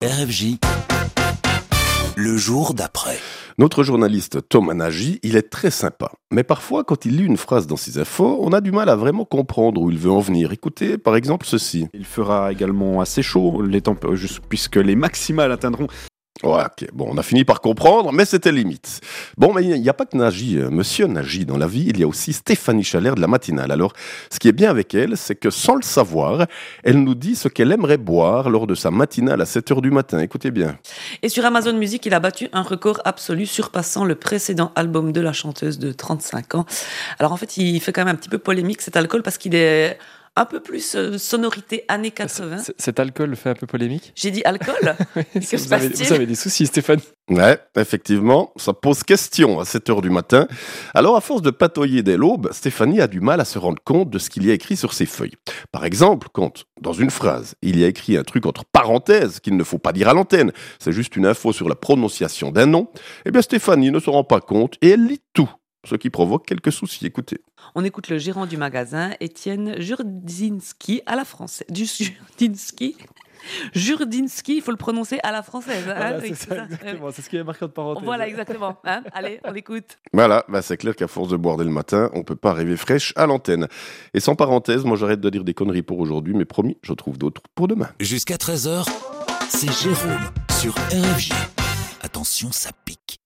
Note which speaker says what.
Speaker 1: RFJ, le jour d'après.
Speaker 2: Notre journaliste Thomas Nagy, il est très sympa. Mais parfois, quand il lit une phrase dans ses infos, on a du mal à vraiment comprendre où il veut en venir. Écoutez, par exemple, ceci.
Speaker 3: Il fera également assez chaud, puisque les maximales atteindront.
Speaker 2: Ouais, ok, bon, on a fini par comprendre, mais c'était limite. Bon, mais il n'y a pas que Nagy, monsieur Nagy dans la vie, il y a aussi Stéphanie Chalère de la matinale. Alors, ce qui est bien avec elle, c'est que sans le savoir, elle nous dit ce qu'elle aimerait boire lors de sa matinale à 7h du matin. Écoutez bien.
Speaker 4: Et sur Amazon Music, il a battu un record absolu, surpassant le précédent album de la chanteuse de 35 ans. Alors en fait, il fait quand même un petit peu polémique cet alcool parce qu'il est un peu plus sonorité années 80.
Speaker 5: Cet alcool fait un peu polémique.
Speaker 4: J'ai dit alcool. Que se
Speaker 5: vous avez
Speaker 4: passe-t-il
Speaker 5: des soucis, Stéphane.
Speaker 2: Ouais, effectivement, ça pose question à 7h du matin. Alors, à force de patauiller dès l'aube, Stéphanie a du mal à se rendre compte de ce qu'il y a écrit sur ses feuilles. Par exemple, quand, dans une phrase, il y a écrit un truc entre parenthèses qu'il ne faut pas dire à l'antenne, c'est juste une info sur la prononciation d'un nom, eh bien Stéphanie ne se rend pas compte et elle lit tout, ce qui provoque quelques soucis. Écoutez.
Speaker 4: On écoute le gérant du magasin, Étienne Jurdzinski, à la française. Jurdzinski, il faut le prononcer à la française.
Speaker 5: Voilà, c'est ça, exactement. C'est ce qui est marqué entre parenthèses.
Speaker 4: Voilà, exactement. Allez, on écoute.
Speaker 2: Voilà, c'est clair qu'à force de boire dès le matin, on peut pas rêver fraîche à l'antenne. Et sans parenthèse, moi j'arrête de dire des conneries pour aujourd'hui, mais promis, je trouve d'autres pour demain.
Speaker 1: Jusqu'à 13h, c'est Jérôme sur RFJ. Attention, ça pique.